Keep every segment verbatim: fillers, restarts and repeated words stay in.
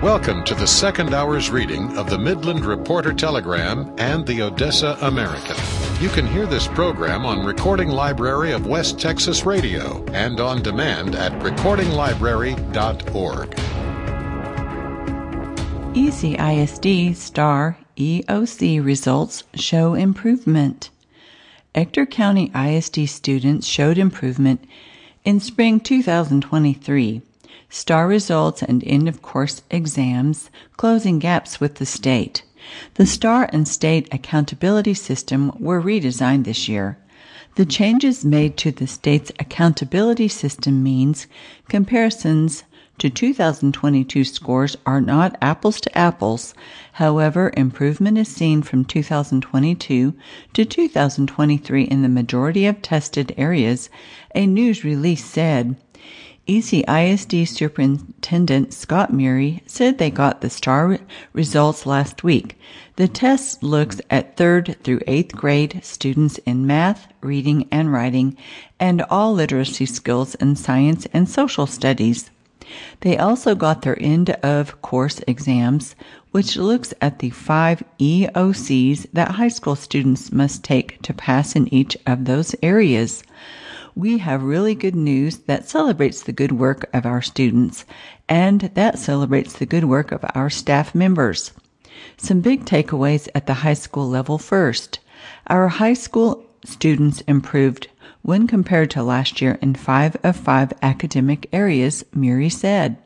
Welcome to the second hour's reading of the Midland Reporter Telegram and the Odessa American. You can hear this program on Recording Library of West Texas Radio and on demand at recording library dot org. E C I S D STAR E O C results show improvement. Ector County I S D students showed improvement in spring two thousand twenty-three. STAR results and end-of-course exams closing gaps with the state. The STAR and state accountability system were redesigned this year. The changes made to the state's accountability system means comparisons to two thousand twenty-two scores are not apples to apples. However, improvement is seen from two thousand twenty-two to two thousand twenty-three in the majority of tested areas, a news release said. E C I S D Superintendent Scott Murray said they got the STAR results last week. The test looks at third through eighth grade students in math, reading, and writing, and all literacy skills in science and social studies. They also got their end-of-course exams, which looks at the five E O Cs that high school students must take to pass in each of those areas. We have really good news that celebrates the good work of our students, and that celebrates the good work of our staff members. Some big takeaways at the high school level first. Our high school students improved when compared to last year in five of five academic areas, Murray said.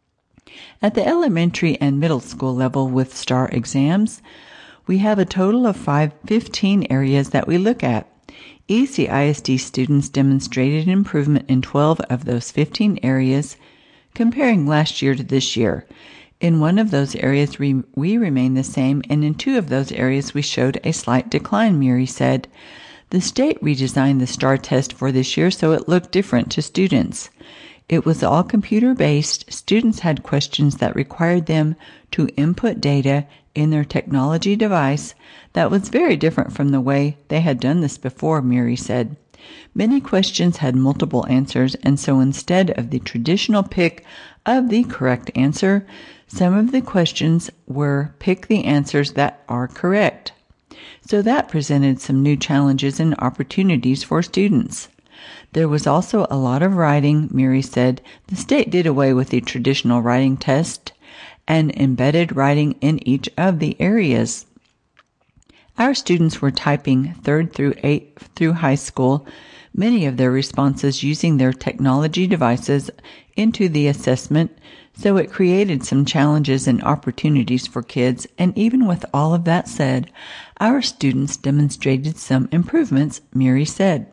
At the elementary and middle school level with STAR exams, we have a total of five, fifteen areas that we look at. E C I S D students demonstrated improvement in twelve of those fifteen areas, comparing last year to this year. In one of those areas, we, we remained the same, and in two of those areas, we showed a slight decline, Murray said. The state redesigned the STAR test for this year so it looked different to students. It was all computer-based. Students had questions that required them to input data in their technology device that was very different from the way they had done this before, Murray said. Many questions had multiple answers, and so instead of the traditional pick of the correct answer, some of the questions were pick the answers that are correct. So that presented some new challenges and opportunities for students. There was also a lot of writing, Murray said. The state did away with the traditional writing test and embedded writing in each of the areas. Our students were typing third through eighth through high school, many of their responses using their technology devices into the assessment, so it created some challenges and opportunities for kids, and even with all of that said, our students demonstrated some improvements, Murray said.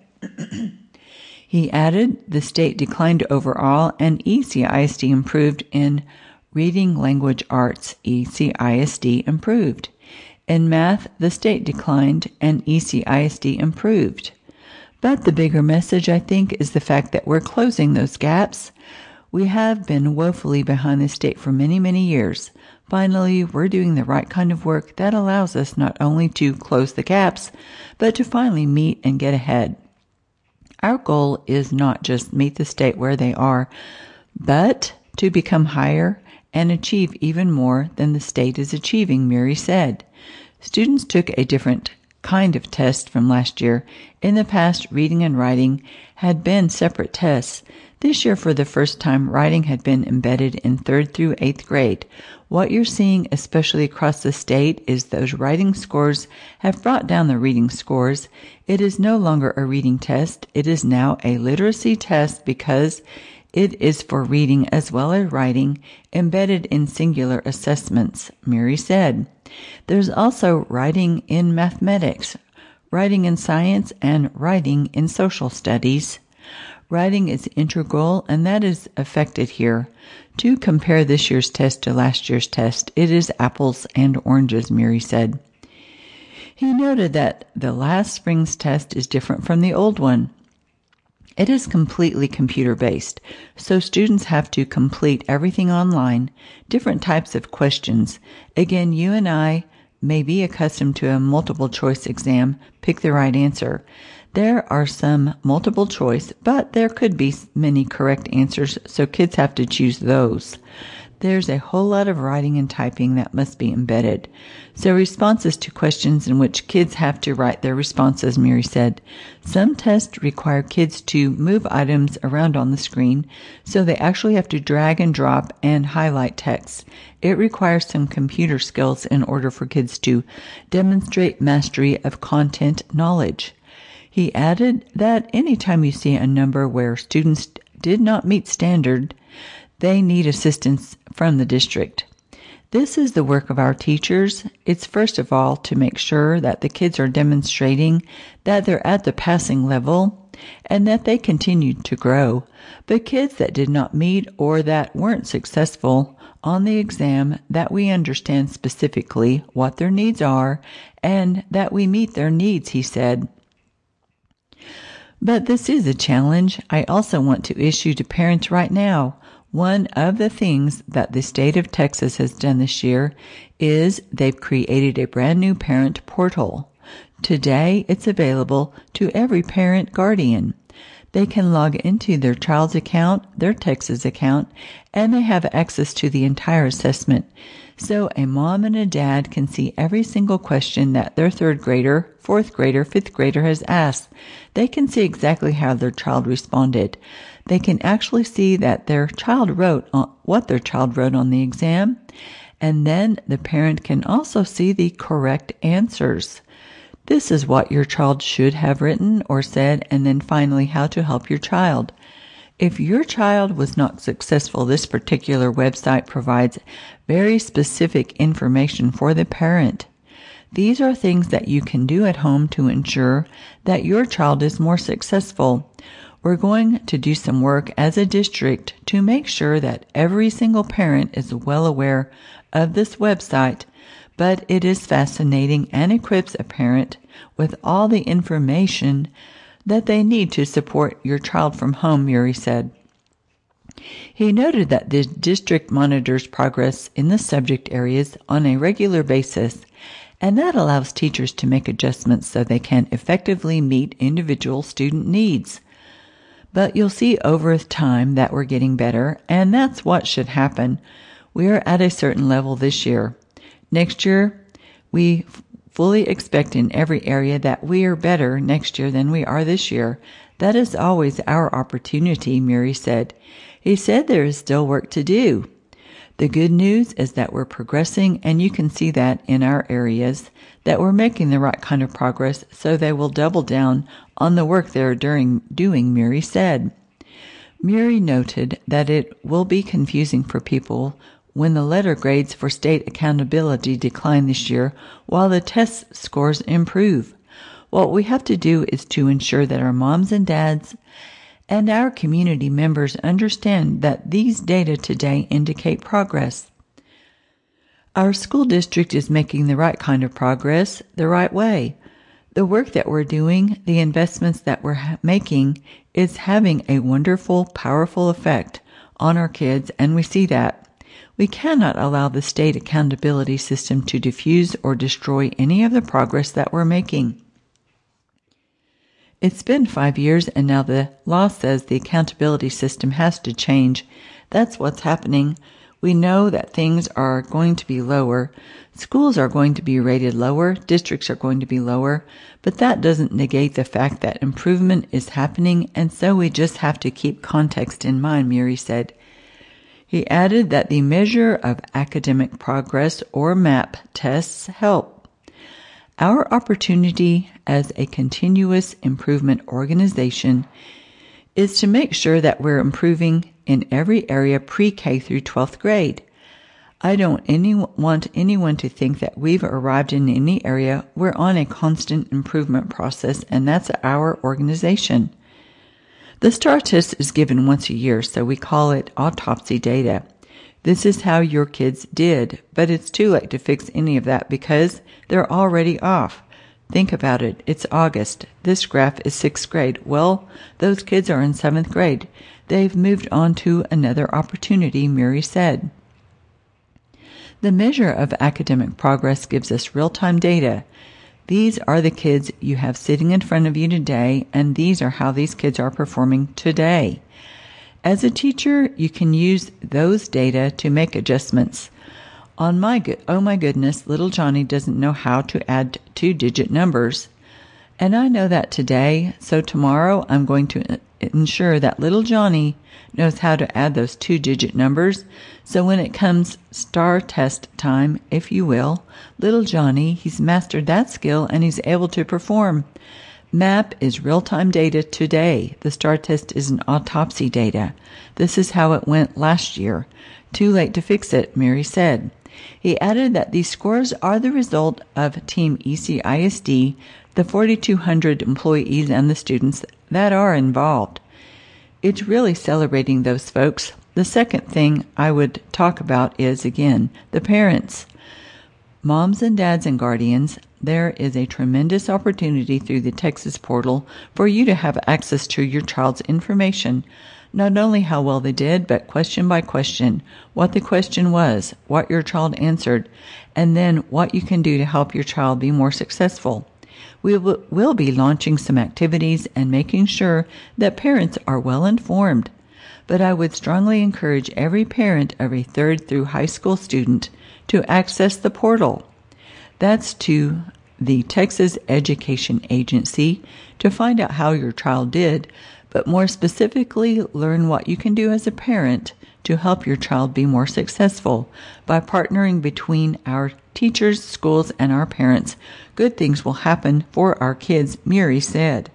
He added, the state declined overall, and E C I S D improved in reading language arts. E C I S D improved. In math, the state declined, and E C I S D improved. But the bigger message, I think, is the fact that we're closing those gaps. We have been woefully behind the state for many, many years. Finally, we're doing the right kind of work that allows us not only to close the gaps, but to finally meet and get ahead. Our goal is not just meet the state where they are, but to become higher and achieve even more than the state is achieving, Murray said. Students took a different kind of test from last year. In the past, reading and writing had been separate tests. This year, for the first time, writing had been embedded in third through eighth grade. What you're seeing, especially across the state, is those writing scores have brought down the reading scores. It is no longer a reading test. It is now a literacy test because it is for reading as well as writing, embedded in singular assessments, Murray said. There's also writing in mathematics, writing in science, and writing in social studies. Writing is integral, and that is affected here. To compare this year's test to last year's test, it is apples and oranges, Murray said. He noted that the last spring's test is different from the old one. It is completely computer-based, so students have to complete everything online, different types of questions. Again, you and I may be accustomed to a multiple-choice exam, pick the right answer. There are some multiple choice, but there could be many correct answers, so kids have to choose those. There's a whole lot of writing and typing that must be embedded. So responses to questions in which kids have to write their responses, Mary said. Some tests require kids to move items around on the screen, so they actually have to drag and drop and highlight text. It requires some computer skills in order for kids to demonstrate mastery of content knowledge. He added that anytime you see a number where students did not meet standard, they need assistance from the district. This is the work of our teachers. It's first of all to make sure that the kids are demonstrating that they're at the passing level and that they continue to grow. But kids that did not meet or that weren't successful on the exam, that we understand specifically what their needs are and that we meet their needs, he said. But this is a challenge I also want to issue to parents right now. One of the things that the state of Texas has done this year is they've created a brand new parent portal. Today, it's available to every parent guardian. They can log into their child's account, their Texas account, and they have access to the entire assessment. So a mom and a dad can see every single question that their third grader, fourth grader, fifth grader has asked. They can see exactly how their child responded. They can actually see that their child wrote on, what their child wrote on the exam, and then the parent can also see the correct answers. This is what your child should have written or said, and then finally how to help your child. If your child was not successful, this particular website provides very specific information for the parent. These are things that you can do at home to ensure that your child is more successful. We're going to do some work as a district to make sure that every single parent is well aware of this website, but it is fascinating and equips a parent with all the information that they need to support your child from home, Murray said. He noted that the district monitors progress in the subject areas on a regular basis, and that allows teachers to make adjustments so they can effectively meet individual student needs. But you'll see over time that we're getting better, and that's what should happen. We are at a certain level this year. Next year, we fully expect in every area that we are better next year than we are this year. That is always our opportunity, Murray said. He said there is still work to do. The good news is that we're progressing, and you can see that in our areas, that we're making the right kind of progress, so they will double down on the work they're doing, doing, Murray said. Murray noted that it will be confusing for people when the letter grades for state accountability decline this year while the test scores improve. What we have to do is to ensure that our moms and dads and our community members understand that these data today indicate progress. Our school district is making the right kind of progress the right way. The work that we're doing, the investments that we're ha- making, is having a wonderful, powerful effect on our kids, and we see that. We cannot allow the state accountability system to diffuse or destroy any of the progress that we're making. It's been five years, and now the law says the accountability system has to change. That's what's happening. We know that things are going to be lower. Schools are going to be rated lower. Districts are going to be lower. But that doesn't negate the fact that improvement is happening, and so we just have to keep context in mind, Murray said. He added that the measure of academic progress, or MAP, tests help. Our opportunity as a continuous improvement organization is to make sure that we're improving in every area pre-K through twelfth grade. I don't any, want anyone to think that we've arrived in any area. We're on a constant improvement process, and that's our organization. The STAR test is given once a year, so we call it autopsy data. This is how your kids did, but it's too late to fix any of that because they're already off. Think about it. It's August. This graph is sixth grade. Well, those kids are in seventh grade. They've moved on to another opportunity, Murray said. The measure of academic progress gives us real-time data. These are the kids you have sitting in front of you today, and these are how these kids are performing today. As a teacher, you can use those data to make adjustments. On my go- oh my goodness, little Johnny doesn't know how to add two-digit numbers. And I know that today, so tomorrow I'm going to ensure that little Johnny knows how to add those two-digit numbers. So when it comes STAR test time, if you will, little Johnny, he's mastered that skill and he's able to perform. MAP is real-time data today. The STAR test is an autopsy data. This is how it went last year. Too late to fix it, Mary said. He added that these scores are the result of Team E C I S D, the forty-two hundred employees and the students that are involved. It's really celebrating those folks. The second thing I would talk about is, again, the parents. Moms and dads and guardians, there is a tremendous opportunity through the Texas portal for you to have access to your child's information. Not only how well they did, but question by question, what the question was, what your child answered, and then what you can do to help your child be more successful. We will be launching some activities and making sure that parents are well informed. But I would strongly encourage every parent of a third through high school student to access the portal. That's to the Texas Education Agency to find out how your child did, but more specifically, learn what you can do as a parent to help your child be more successful. By partnering between our teachers, schools, and our parents, good things will happen for our kids, Miri said.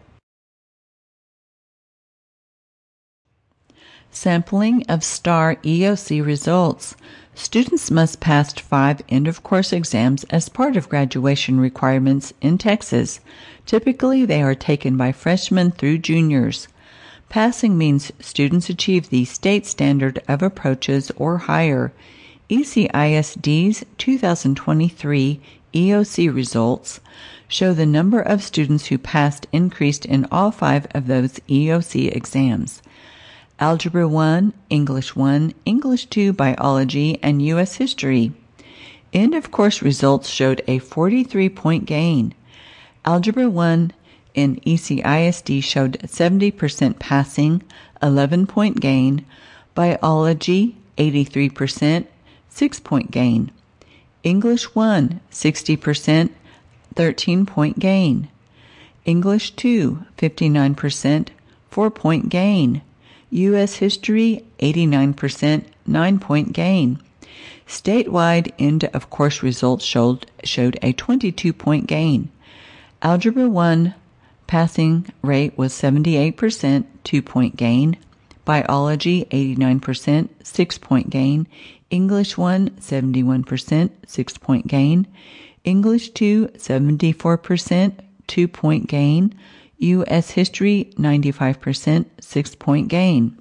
Sampling of STAR E O C results. Students must pass five end-of-course exams as part of graduation requirements in Texas. Typically, they are taken by freshmen through juniors. Passing means students achieve the state standard of approaches or higher. E C I S D's two thousand twenty-three E O C results show the number of students who passed increased in all five of those E O C exams. Algebra one, English one, English two, Biology, and U S History. End-of-course results showed a forty-three point gain. Algebra one in E C I S D showed seventy percent passing, eleven point gain. Biology, eighty-three percent, six point gain. English one, sixty percent, thirteen point gain. English two, fifty-nine percent, four point gain. U S History, eighty-nine percent, nine point gain. Statewide end-of-course results showed, showed a twenty-two point gain. Algebra one passing rate was seventy-eight percent, two point gain. Biology, eighty-nine percent, six point gain. English one, seventy-one percent, six point gain. English two, seventy-four percent, two point gain. U S History, ninety-five percent, six point gain.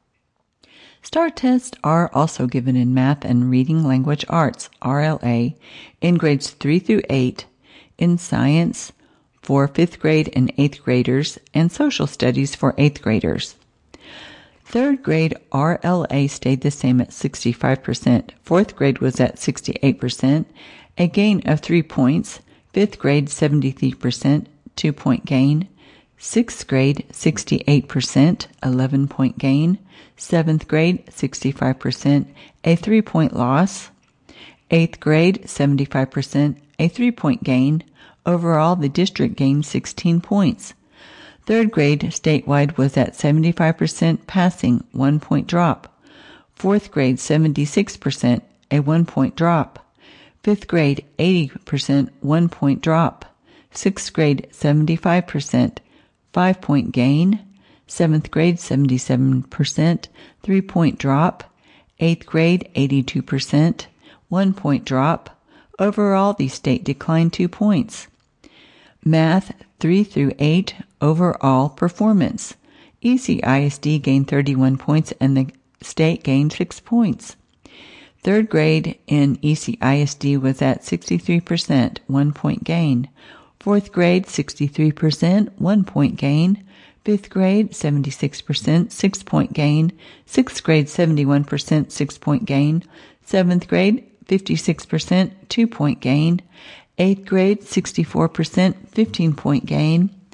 STAR tests are also given in Math and Reading Language Arts, R L A, in grades three through eight, in Science for fifth grade and eighth graders, and Social Studies for eighth graders. Third grade R L A stayed the same at sixty-five percent. Fourth grade was at sixty-eight percent, a gain of three points. Fifth grade, seventy-three percent, two point gain. Sixth grade, sixty-eight percent, eleven point gain. Seventh grade, sixty-five percent, a three point loss. Eighth grade, seventy-five percent, a three point gain. Overall, the district gained sixteen points. Third grade statewide was at seventy-five percent passing, one point drop. Fourth grade, seventy-six percent, a one point drop. Fifth grade, eighty percent, one point drop. Sixth grade, seventy-five percent, five point gain. Seventh grade, seventy-seven percent, three point drop. Eighth grade, eighty-two percent, one point drop. Overall, the state declined two points. Math three through eight overall performance. E C I S D gained thirty-one points and the state gained six points. Third grade in E C I S D was at sixty-three percent, one point gain. Fourth grade, sixty-three percent, one point gain. Fifth grade, seventy-six percent, six point gain. Sixth grade, seventy-one percent, six point gain. Seventh grade, fifty-six percent, two point gain. Eighth grade, sixty-four percent, fifteen point gain.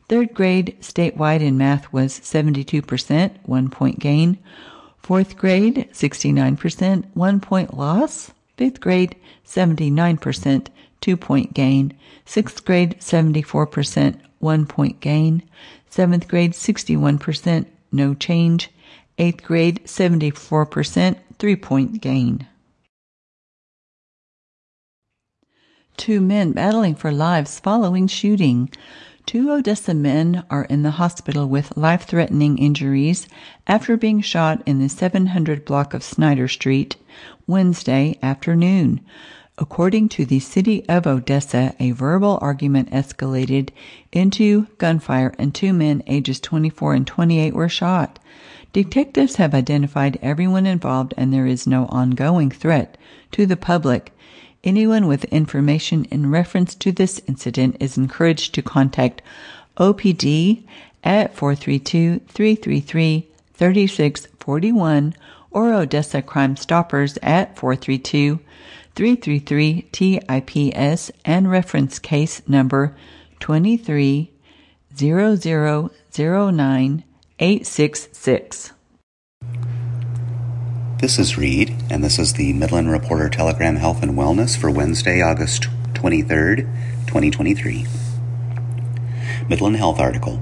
Third grade statewide in math was seventy-two percent, one point gain. Fourth grade, sixty-nine percent, one point loss. Fifth grade, seventy-nine percent, two point gain. Sixth grade, seventy-four percent, one point gain. Seventh grade, sixty-one percent, no change. Eighth grade, seventy-four percent, three point gain. Two men battling for lives following shooting. Two Odessa men are in the hospital with life-threatening injuries after being shot in the seven hundred block of Snyder Street Wednesday afternoon. According to the city of Odessa, a verbal argument escalated into gunfire and two men ages twenty-four and twenty-eight were shot. Detectives have identified everyone involved and there is no ongoing threat to the public. Anyone with information in reference to this incident is encouraged to contact O P D at four three two, three three three, three six four one or Odessa Crime Stoppers at four three two, three three three, T I P S and reference case number two three zero zero zero nine eight six six. This is Reed, and this is the Midland Reporter Telegram Health and Wellness for Wednesday, August twenty-third, twenty twenty-three. Midland Health article.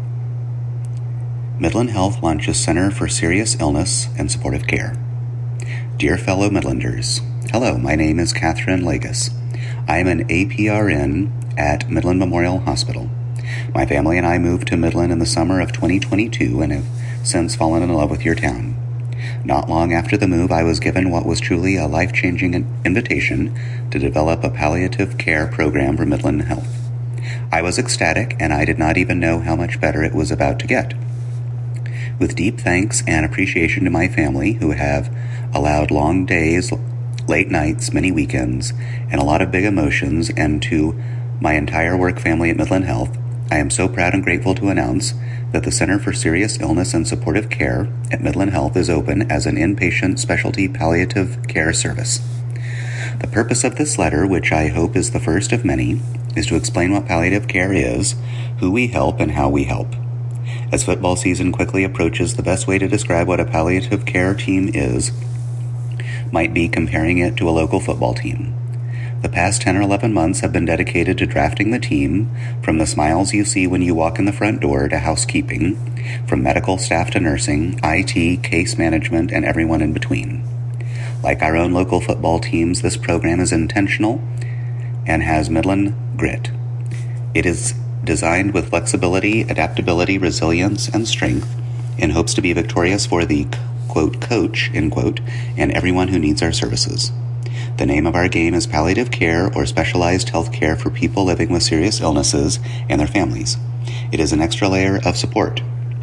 Midland Health launches Center for Serious Illness and Supportive Care. Dear fellow Midlanders, hello, my name is Catherine Lagus. I am an A P R N at Midland Memorial Hospital. My family and I moved to Midland in the summer of twenty twenty-two and have since fallen in love with your town. Not long after the move, I was given what was truly a life-changing invitation to develop a palliative care program for Midland Health. I was ecstatic, and I did not even know how much better it was about to get. With deep thanks and appreciation to my family, who have allowed long days, late nights, many weekends, and a lot of big emotions, and to my entire work family at Midland Health, I am so proud and grateful to announce that the Center for Serious Illness and Supportive Care at Midland Health is open as an inpatient specialty palliative care service. The purpose of this letter, which I hope is the first of many, is to explain what palliative care is, who we help, and how we help. As football season quickly approaches, the best way to describe what a palliative care team is might be comparing it to a local football team. The past ten or eleven months have been dedicated to drafting the team, from the smiles you see when you walk in the front door to housekeeping, from medical staff to nursing, I T, case management, and everyone in between. Like our own local football teams, this program is intentional and has Midland grit. It is designed with flexibility, adaptability, resilience, and strength in hopes to be victorious for the, quote, coach, end quote, and everyone who needs our services. The name of our game is Palliative Care, or Specialized Health Care for people living with serious illnesses and their families. It is an extra layer of support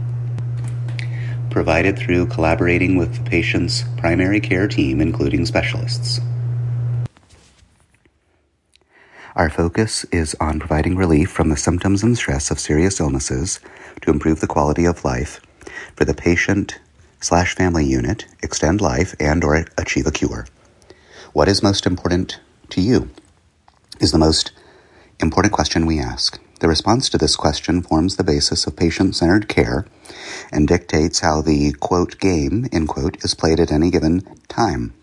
provided through collaborating with the patient's primary care team, including specialists. Our focus is on providing relief from the symptoms and stress of serious illnesses to improve the quality of life for the patient slash family unit, extend life, and or achieve a cure. What is most important to you is the most important question we ask. The response to this question forms the basis of patient-centered care and dictates how the, quote, game, end quote, is played at any given time.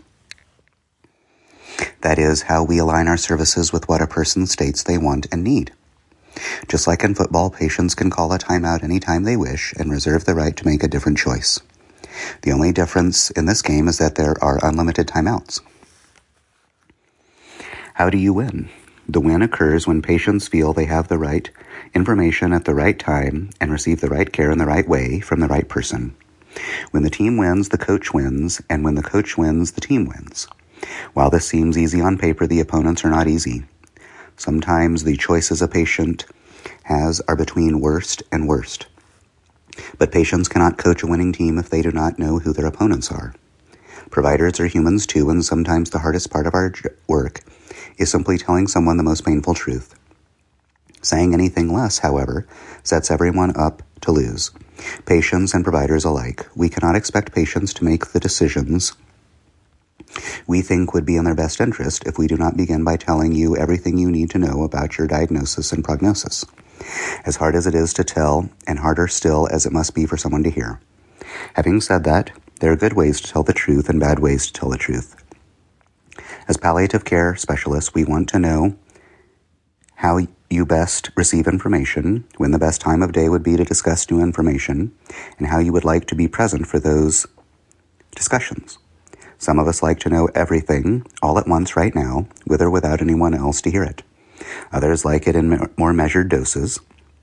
That is, how we align our services with what a person states they want and need. Just like in football, patients can call a timeout anytime they wish and reserve the right to make a different choice. The only difference in this game is that there are unlimited timeouts. How do you win? The win occurs when patients feel they have the right information at the right time and receive the right care in the right way from the right person. When the team wins, the coach wins, and when the coach wins, the team wins. While this seems easy on paper, the opponents are not easy. Sometimes the choices a patient has are between worst and worst. But patients cannot coach a winning team if they do not know who their opponents are. Providers are humans too, and sometimes the hardest part of our work is simply telling someone the most painful truth. Saying anything less, however, sets everyone up to lose, patients and providers alike. We cannot expect patients to make the decisions we think would be in their best interest if we do not begin by telling you everything you need to know about your diagnosis and prognosis. as hard as it is to tell, and harder still as it must be for someone to hear. Having said that, there are good ways to tell the truth and bad ways to tell the truth. As palliative care specialists, we want to know how you best receive information, when the best time of day would be to discuss new information, and how you would like to be present for those discussions. Some of us like to know everything all at once right now, with or without anyone else to hear it. Others like it in more measured doses.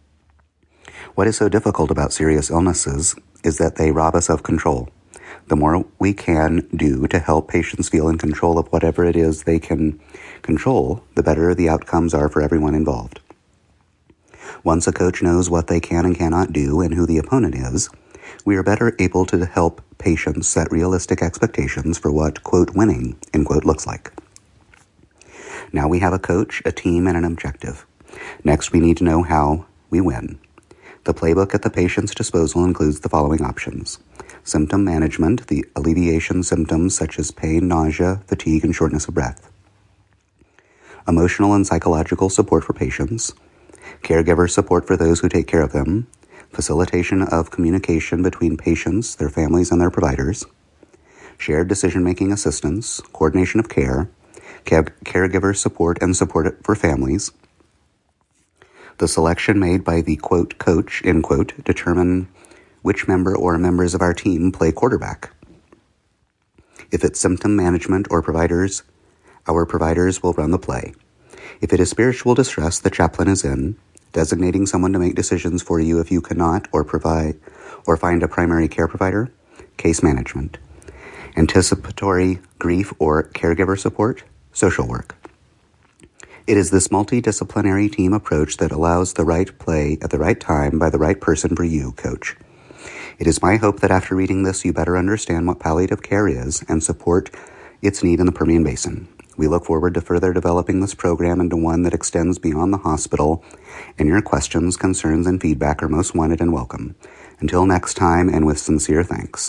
What is so difficult about serious illnesses is that they rob us of control. The more we can do to help patients feel in control of whatever it is they can control, the better the outcomes are for everyone involved. Once a coach knows what they can and cannot do and who the opponent is, we are better able to help patients set realistic expectations for what, quote, winning, end quote, looks like. Now we have a coach, a team, and an objective. Next, we need to know how we win. The playbook at the patient's disposal includes the following options. Symptom management, the alleviation symptoms such as pain, nausea, fatigue, and shortness of breath. Emotional and psychological support for patients. Caregiver support for those who take care of them. Facilitation of communication between patients, their families, and their providers. Shared decision-making assistance. Coordination of care. Care- caregiver support and support for families. The selection made by the, quote, coach, end quote, determine which member or members of our team play quarterback. If it's symptom management or providers, our providers will run the play. If it is spiritual distress, the chaplain is in, designating someone to make decisions for you if you cannot or provide or find a primary care provider, case management. Anticipatory grief or caregiver support, social work. It is this multidisciplinary team approach that allows the right play at the right time by the right person for you, coach. It is my hope that after reading this, you better understand what palliative care is and support its need in the Permian Basin. We look forward to further developing this program into one that extends beyond the hospital, and your questions, concerns, and feedback are most wanted and welcome. Until next time, and with sincere thanks.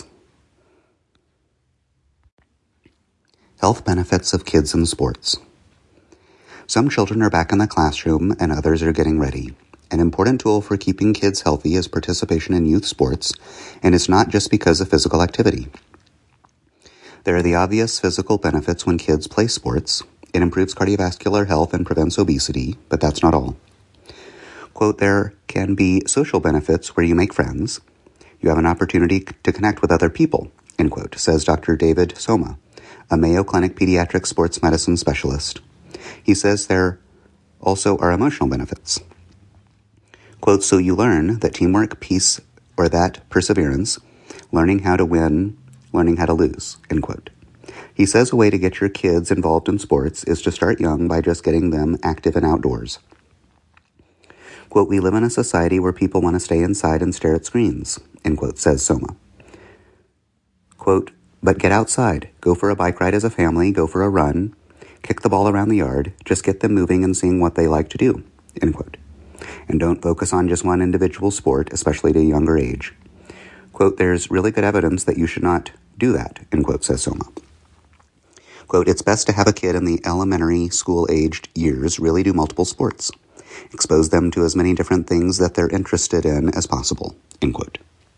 Health benefits of kids in sports. Some children are back in the classroom and others are getting ready. An important tool for keeping kids healthy is participation in youth sports, and it's not just because of physical activity. There are the obvious physical benefits when kids play sports. It improves cardiovascular health and prevents obesity, but that's not all. Quote, there can be social benefits where you make friends. You have an opportunity to connect with other people, end quote, says Doctor David Soma, a Mayo Clinic pediatric sports medicine specialist. He says there also are emotional benefits. Quote, so you learn that teamwork, peace, or that perseverance, learning how to win, learning how to lose, end quote. He says a way to get your kids involved in sports is to start young by just getting them active and outdoors. Quote, we live in a society where people want to stay inside and stare at screens, end quote, says Soma. Quote, but get outside, go for a bike ride as a family, go for a run, kick the ball around the yard, just get them moving and seeing what they like to do, end quote. And don't focus on just one individual sport, especially at a younger age. Quote, there's really good evidence that you should not do that, end quote, says Soma. Quote, it's best to have a kid in the elementary school-aged years really do multiple sports. Expose them to as many different things that they're interested in as possible, end quote.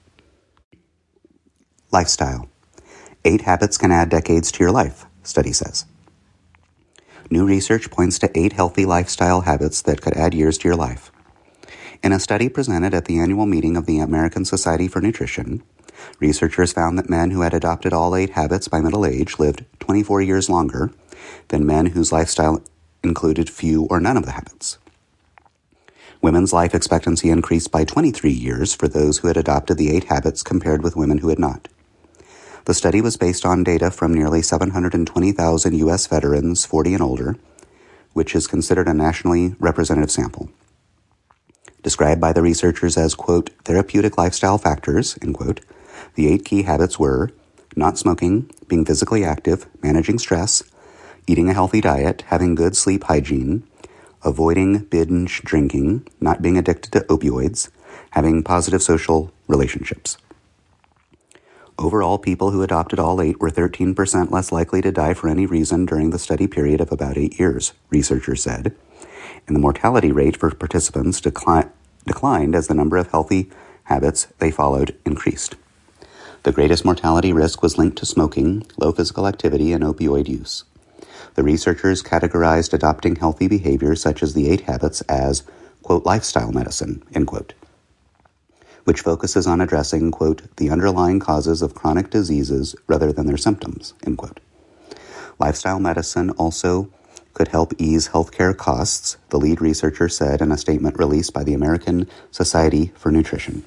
Lifestyle. Eight habits can add decades to your life, study says. New research points to eight healthy lifestyle habits that could add years to your life. In a study presented at the annual meeting of the American Society for Nutrition, researchers found that men who had adopted all eight habits by middle age lived twenty-four years longer than men whose lifestyle included few or none of the habits. Women's life expectancy increased by twenty-three years for those who had adopted the eight habits compared with women who had not. The study was based on data from nearly seven hundred twenty thousand U S veterans forty and older, which is considered a nationally representative sample. Described by the researchers as, quote, therapeutic lifestyle factors, end quote, the eight key habits were not smoking, being physically active, managing stress, eating a healthy diet, having good sleep hygiene, avoiding binge drinking, not being addicted to opioids, having positive social relationships. Overall, people who adopted all eight were thirteen percent less likely to die for any reason during the study period of about eight years, researchers said, and the mortality rate for participants decli- declined as the number of healthy habits they followed increased. The greatest mortality risk was linked to smoking, low physical activity, and opioid use. The researchers categorized adopting healthy behaviors such as the eight habits as, quote, lifestyle medicine, end quote, which focuses on addressing, quote, the underlying causes of chronic diseases rather than their symptoms, end quote. Lifestyle medicine also could help ease healthcare costs, the lead researcher said in a statement released by the American Society for Nutrition.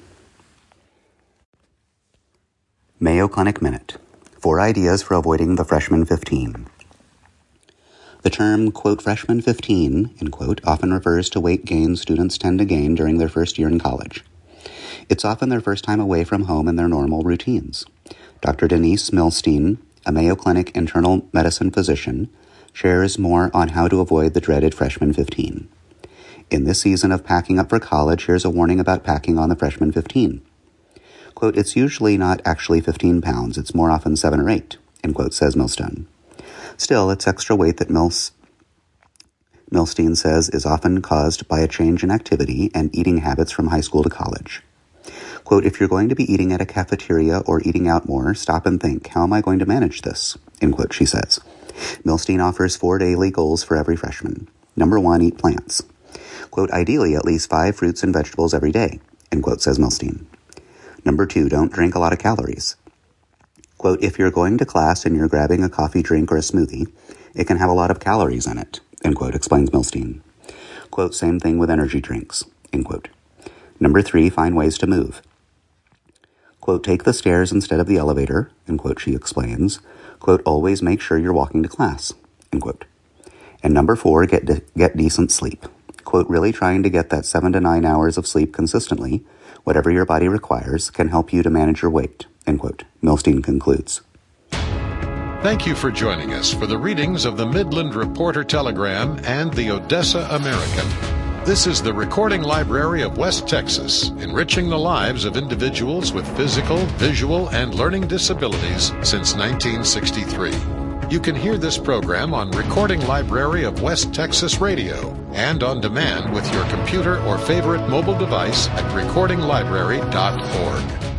Mayo Clinic Minute. Four ideas for avoiding the freshman fifteen. The term, quote, freshman fifteen, end quote, often refers to weight gain students tend to gain during their first year in college. It's often their first time away from home and their normal routines. Doctor Denise Milstein, a Mayo Clinic internal medicine physician, shares more on how to avoid the dreaded freshman fifteen. In this season of packing up for college, here's a warning about packing on the freshman fifteen. Quote, it's usually not actually fifteen pounds, it's more often seven or eight, end quote, says Milstein. Still, it's extra weight that Mils- Milstein says is often caused by a change in activity and eating habits from high school to college. Quote, if you're going to be eating at a cafeteria or eating out more, stop and think, how am I going to manage this? End quote, she says. Milstein offers four daily goals for every freshman. Number one, eat plants. Quote, ideally at least five fruits and vegetables every day, end quote, says Milstein. Number two, don't drink a lot of calories. Quote, if you're going to class and you're grabbing a coffee drink or a smoothie, it can have a lot of calories in it, end quote, explains Milstein. Quote, same thing with energy drinks, end quote. Number three, find ways to move. Quote, take the stairs instead of the elevator, end quote, she explains. Quote, always make sure you're walking to class, end quote. And number four, get de- get decent sleep. Quote, really trying to get that seven to nine hours of sleep consistently, whatever your body requires, can help you to manage your weight, end quote. Milstein concludes. Thank you for joining us for the readings of the Midland Reporter Telegram and the Odessa American. This is the Recording Library of West Texas, enriching the lives of individuals with physical, visual, and learning disabilities since nineteen sixty-three. You can hear this program on Recording Library of West Texas Radio and on demand with your computer or favorite mobile device at recording library dot org.